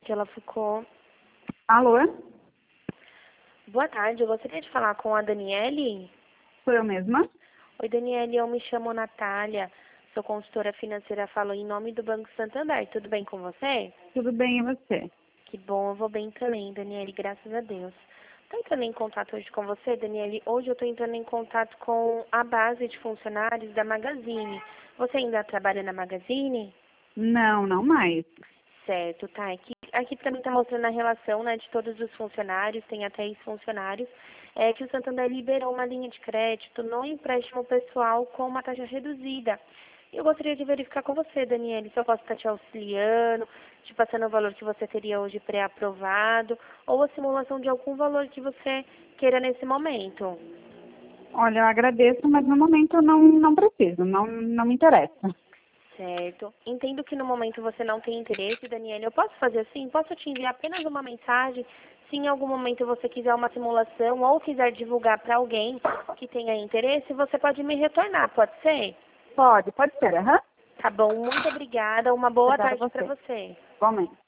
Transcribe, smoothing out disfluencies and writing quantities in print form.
que ela ficou. Alô? Boa tarde, eu gostaria de falar com a Daniele. Sou eu mesma? Oi, Daniele, eu me chamo Natália, sou consultora financeira, falo em nome do Banco Santander. Tudo bem com você? Tudo bem, e você? Que bom, eu vou bem também, Daniele, graças a Deus. Estou entrando em contato hoje com você, Daniele. Hoje eu estou entrando em contato com a base de funcionários da Magazine. Você ainda trabalha na Magazine? Não, não mais. Certo, tá. Aqui para mim está mostrando a relação, né, de todos os funcionários, tem até ex-funcionários, que o Santander liberou uma linha de crédito no empréstimo pessoal com uma taxa reduzida. Eu gostaria de verificar com você, Daniele, se eu posso estar te auxiliando, te passando o valor que você teria hoje pré-aprovado, ou a simulação de algum valor que você queira nesse momento. Olha, eu agradeço, mas no momento eu não preciso, não me interessa. Certo. Entendo que no momento você não tem interesse, Daniela. Eu posso fazer assim? Posso te enviar apenas uma mensagem? Se em algum momento você quiser uma simulação ou quiser divulgar para alguém que tenha interesse, você pode me retornar, pode ser? Pode ser, aham. Tá bom, muito obrigada. Uma boa Obrigada a tarde para você. você. Igualmente.